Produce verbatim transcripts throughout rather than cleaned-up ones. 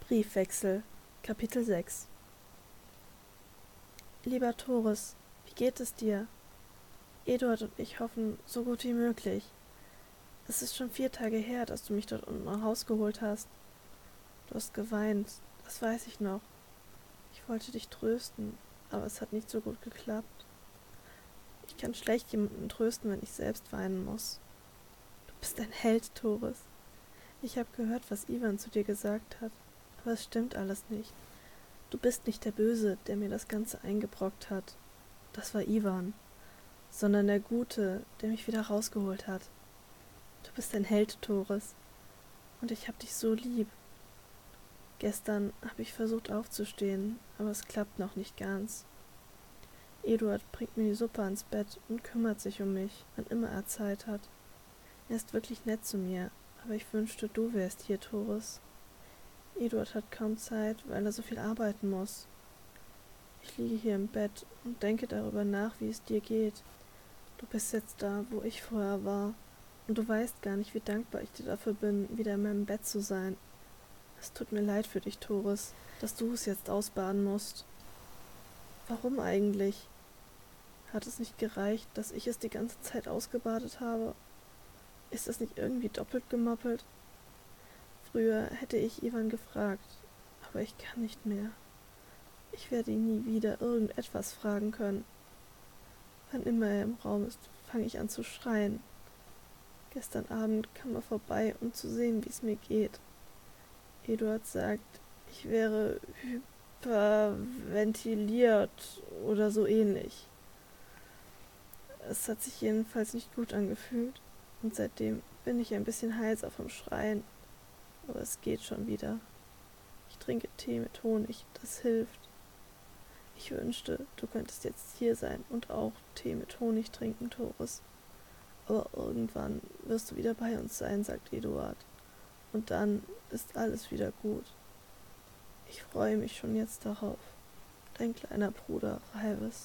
Briefwechsel, Kapitel sechs. Lieber Thoris, wie geht es dir? Eduard und ich hoffen, so gut wie möglich. Es ist schon vier Tage her, dass du mich dort unten rausgeholt hast. Du hast geweint, das weiß ich noch. Ich wollte dich trösten, aber es hat nicht so gut geklappt. Ich kann schlecht jemanden trösten, wenn ich selbst weinen muss. Du bist ein Held, Thoris. Ich habe gehört, was Ivan zu dir gesagt hat, aber es stimmt alles nicht. Du bist nicht der Böse, der mir das Ganze eingebrockt hat. Das war Ivan, sondern der Gute, der mich wieder rausgeholt hat. Du bist ein Held, Thoris, und ich hab dich so lieb. Gestern habe ich versucht aufzustehen, aber es klappt noch nicht ganz. Eduard bringt mir die Suppe ans Bett und kümmert sich um mich, wann immer er Zeit hat. Er ist wirklich nett zu mir, aber ich wünschte, du wärst hier, Thoris. Eduard hat kaum Zeit, weil er so viel arbeiten muss. Ich liege hier im Bett und denke darüber nach, wie es dir geht. Du bist jetzt da, wo ich vorher war, und du weißt gar nicht, wie dankbar ich dir dafür bin, wieder in meinem Bett zu sein. Es tut mir leid für dich, Thoris, dass du es jetzt ausbaden musst. Warum eigentlich? Hat es nicht gereicht, dass ich es die ganze Zeit ausgebadet habe? Ist es nicht irgendwie doppelt gemoppelt? Früher hätte ich Ivan gefragt, aber ich kann nicht mehr. Ich werde ihn nie wieder irgendetwas fragen können. Wann immer er im Raum ist, fange ich an zu schreien. Gestern Abend kam er vorbei, um zu sehen, wie es mir geht. Eduard sagt, ich wäre hyperventiliert oder so ähnlich. Es hat sich jedenfalls nicht gut angefühlt und seitdem bin ich ein bisschen heiser vom Schreien. Aber es geht schon wieder. Ich trinke Tee mit Honig, das hilft. Ich wünschte, du könntest jetzt hier sein und auch Tee mit Honig trinken, Thoris. Aber irgendwann wirst du wieder bei uns sein, sagt Eduard. Und dann ist alles wieder gut. Ich freue mich schon jetzt darauf. Dein kleiner Bruder, Raivis.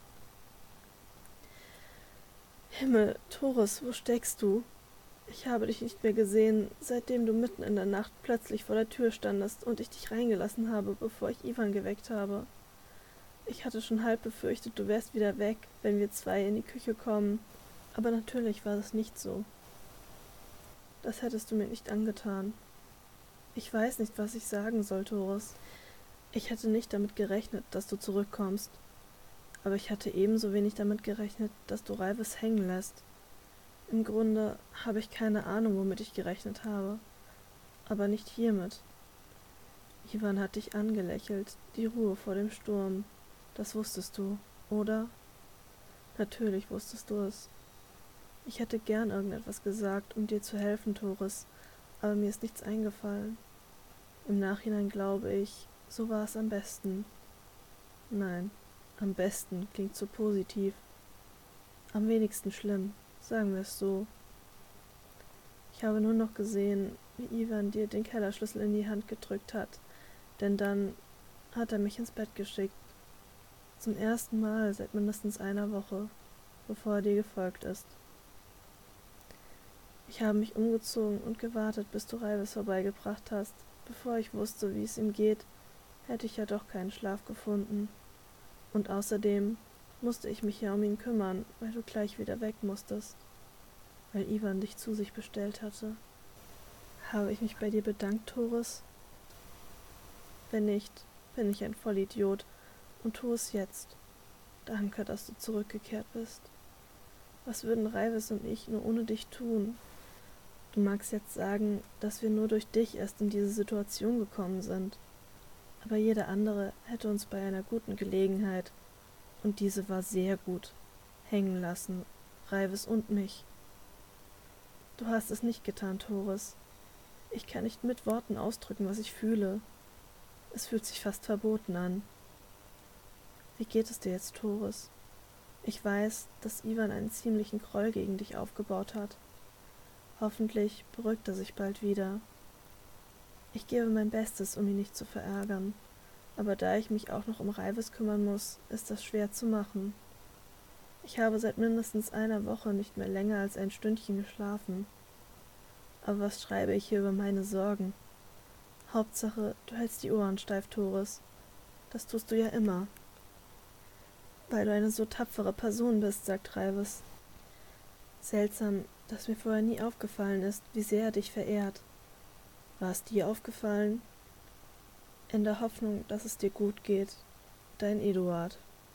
Himmel, Thoris, wo steckst du? Ich habe dich nicht mehr gesehen, seitdem du mitten in der Nacht plötzlich vor der Tür standest und ich dich reingelassen habe, bevor ich Ivan geweckt habe. Ich hatte schon halb befürchtet, du wärst wieder weg, wenn wir zwei in die Küche kommen, aber natürlich war es nicht so. Das hättest du mir nicht angetan. Ich weiß nicht, was ich sagen soll, Thoris. Ich hätte nicht damit gerechnet, dass du zurückkommst, aber ich hatte ebenso wenig damit gerechnet, dass du Raivis hängen lässt. Im Grunde habe ich keine Ahnung, womit ich gerechnet habe, aber nicht hiermit. Ivan hat dich angelächelt, die Ruhe vor dem Sturm. Das wusstest du, oder? Natürlich wusstest du es. Ich hätte gern irgendetwas gesagt, um dir zu helfen, Thoris, aber mir ist nichts eingefallen. Im Nachhinein glaube ich, so war es am besten. Nein, am besten klingt so positiv. Am wenigsten schlimm. Sagen wir es so. Ich habe nur noch gesehen, wie Ivan dir den Kellerschlüssel in die Hand gedrückt hat, denn dann hat er mich ins Bett geschickt. Zum ersten Mal seit mindestens einer Woche, bevor er dir gefolgt ist. Ich habe mich umgezogen und gewartet, bis du Raivis vorbeigebracht hast. Bevor ich wusste, wie es ihm geht, hätte ich ja doch keinen Schlaf gefunden. Und außerdem musste ich mich ja um ihn kümmern, weil du gleich wieder weg musstest. Weil Ivan dich zu sich bestellt hatte. Habe ich mich bei dir bedankt, Thoris? Wenn nicht, bin ich ein Vollidiot und tu es jetzt. Danke, dass du zurückgekehrt bist. Was würden Raivis und ich nur ohne dich tun? Du magst jetzt sagen, dass wir nur durch dich erst in diese Situation gekommen sind. Aber jeder andere hätte uns bei einer guten Gelegenheit, und diese war sehr gut, hängen lassen, Raivis und mich. Du hast es nicht getan, Thoris. Ich kann nicht mit Worten ausdrücken, was ich fühle. Es fühlt sich fast verboten an. Wie geht es dir jetzt, Thoris? Ich weiß, dass Ivan einen ziemlichen Groll gegen dich aufgebaut hat. Hoffentlich beruhigt er sich bald wieder. Ich gebe mein Bestes, um ihn nicht zu verärgern, aber da ich mich auch noch um Raivis kümmern muss, ist das schwer zu machen. Ich habe seit mindestens einer Woche nicht mehr länger als ein Stündchen geschlafen. Aber was schreibe ich hier über meine Sorgen? Hauptsache, du hältst die Ohren steif, Thoris. Das tust du ja immer. Weil du eine so tapfere Person bist, sagt Reives. Seltsam, dass mir vorher nie aufgefallen ist, wie sehr er dich verehrt. War es dir aufgefallen? In der Hoffnung, dass es dir gut geht. Dein Eduard.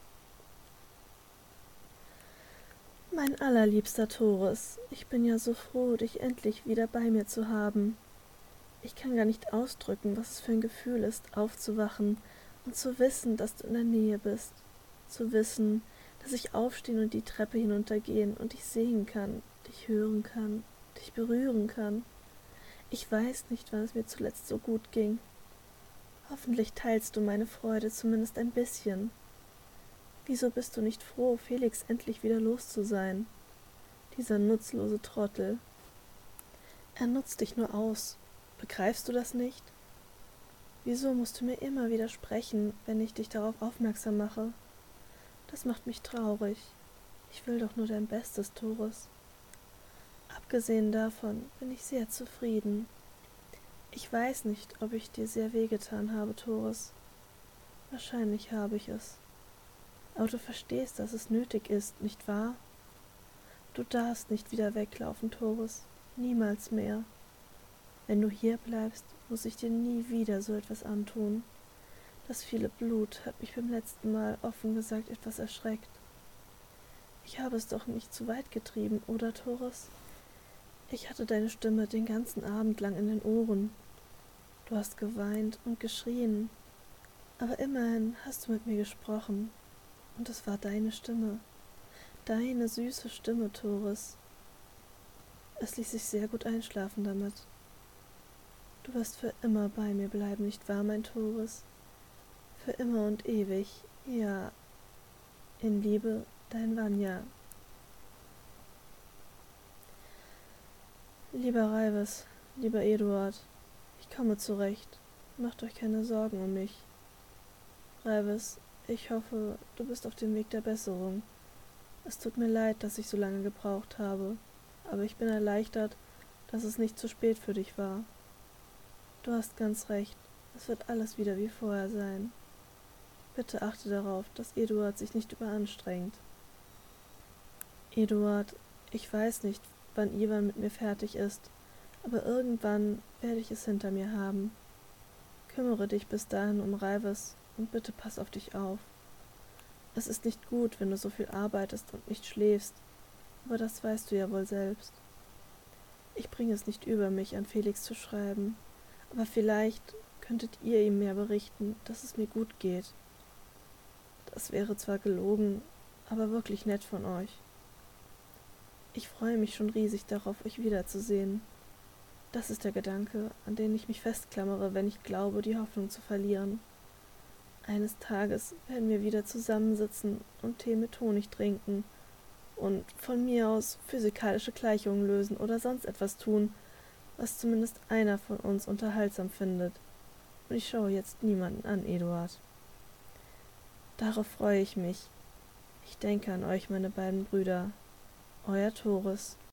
Mein allerliebster Thoris, ich bin ja so froh, dich endlich wieder bei mir zu haben. Ich kann gar nicht ausdrücken, was es für ein Gefühl ist, aufzuwachen und zu wissen, dass du in der Nähe bist. Zu wissen, dass ich aufstehen und die Treppe hinuntergehen und dich sehen kann, dich hören kann, dich berühren kann. Ich weiß nicht, wann es mir zuletzt so gut ging. Hoffentlich teilst du meine Freude zumindest ein bisschen. Wieso bist du nicht froh, Felix endlich wieder los zu sein? Dieser nutzlose Trottel. Er nutzt dich nur aus. Begreifst du das nicht? Wieso musst du mir immer widersprechen, wenn ich dich darauf aufmerksam mache? Das macht mich traurig. Ich will doch nur dein Bestes, Thoris. Abgesehen davon bin ich sehr zufrieden. Ich weiß nicht, ob ich dir sehr wehgetan habe, Thoris. Wahrscheinlich habe ich es. Aber du verstehst, dass es nötig ist, nicht wahr? Du darfst nicht wieder weglaufen, Thoris. Niemals mehr. Wenn du hier bleibst, muss ich dir nie wieder so etwas antun. Das viele Blut hat mich beim letzten Mal offen gesagt etwas erschreckt. Ich habe es doch nicht zu weit getrieben, oder, Thoris? Ich hatte deine Stimme den ganzen Abend lang in den Ohren. Du hast geweint und geschrien, aber immerhin hast du mit mir gesprochen. Und es war deine Stimme, deine süße Stimme, Thoris. Es ließ sich sehr gut einschlafen damit. Du wirst für immer bei mir bleiben, nicht wahr, mein Thoris? Für immer und ewig, ja. In Liebe, dein Vanya. Lieber Reives, lieber Eduard, ich komme zurecht. Macht euch keine Sorgen um mich. Reives, ich hoffe, du bist auf dem Weg der Besserung. Es tut mir leid, dass ich so lange gebraucht habe, aber ich bin erleichtert, dass es nicht zu spät für dich war. Du hast ganz recht, es wird alles wieder wie vorher sein. Bitte achte darauf, dass Eduard sich nicht überanstrengt. Eduard, ich weiß nicht, wann Iwan mit mir fertig ist, aber irgendwann werde ich es hinter mir haben. Kümmere dich bis dahin um Reives und bitte pass auf dich auf. Es ist nicht gut, wenn du so viel arbeitest und nicht schläfst, aber das weißt du ja wohl selbst. Ich bringe es nicht über mich, an Felix zu schreiben, aber vielleicht könntet ihr ihm mehr berichten, dass es mir gut geht. Das wäre zwar gelogen, aber wirklich nett von euch. Ich freue mich schon riesig darauf, euch wiederzusehen. Das ist der Gedanke, an den ich mich festklammere, wenn ich glaube, die Hoffnung zu verlieren. Eines Tages werden wir wieder zusammensitzen und Tee mit Honig trinken und von mir aus physikalische Gleichungen lösen oder sonst etwas tun, was zumindest einer von uns unterhaltsam findet. Und ich schaue jetzt niemanden an, Eduard. Darauf freue ich mich. Ich denke an euch, meine beiden Brüder. Euer Thoris.